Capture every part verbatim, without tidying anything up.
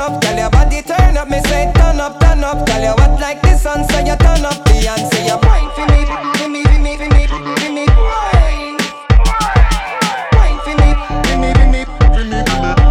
up. Girl, your body turn up, me say turn up, turn up. Girl, you hot like the sun, so you turn up. Beyonce, you wine for me, for me, for me, for me, for me, wine. Wine for me, for me, for me, for me, for me.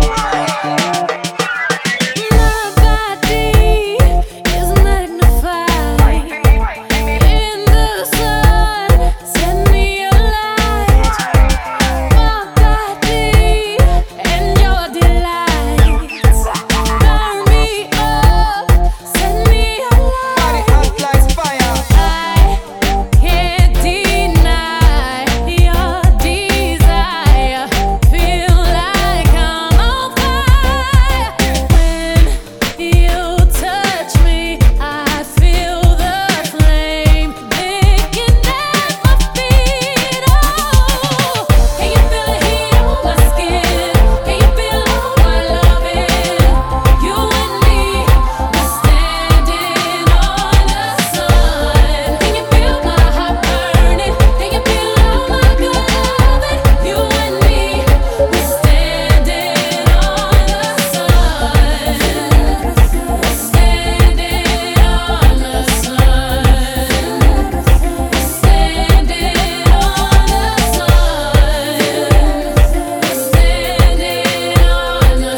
My body is magnified in the sun. Send me a light. My body and your delights burn me up. Send me a Body light. hot like fire. I can't deny your desire. Feel like I'm on fire. When you touch me, I feel the flame licking at my feet. Oh, can you feel the heat on my skin? Can you feel my loving? You and me, we're standing on the sun. Can you feel my heart burning? Can you feel all my loving? You and me, we're standing on the sun. We're standing on the sun. We're standing on the sun. We're standing on the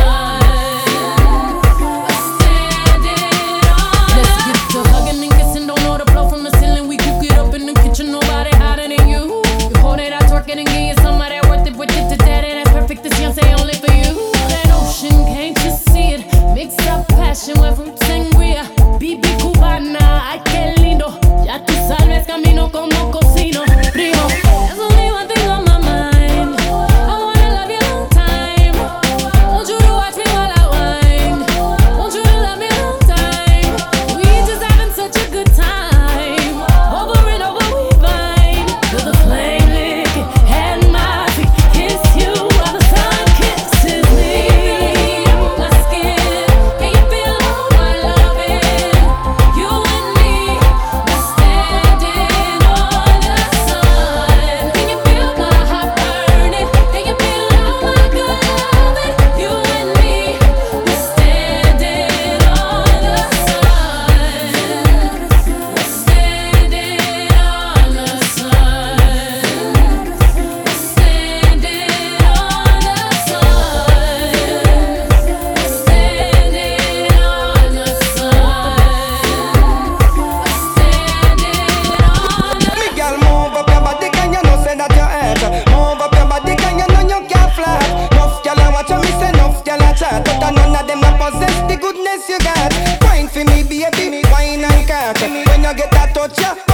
sun. Let's get to hugging and kissing. Don't know the flow from the ceiling. We cook it up in the kitchen. Nobody hotter than you. You hold it out, twerk it, and give you some of that worth it with it to daddy. That's perfect. This Beyonce only for you. That ocean, can't you see it? Mix up passion, went from sangria. Bibi cubana, ay qué lindo. Ya tú sabes, camino como cocino. Primo, there's only one thing on my mind. I wanna love you long time. Want you to watch me while I whine. Want you to love me long time. We just having such a good time. Over and over we find. Feel the flame lick and my feet kiss you while the sun kisses me. My skin, can you feel all my loving? You and me, we're standing on the sun. Can you feel my heart burning? Can you feel all my loving? You and me, we're standing on the sun. We're standing on the sun. We're standing on the sun. We're standing on the sun. We're standing on the Me girl, move up your body, can you know say that you hurt? Move up your body, can you know you can't flat? Nuff gyal a watch and me say nuff gyal a chat, but a none of them a possess the goodness you got. Wine for me, baby, wine and catch. When you get that touch, ya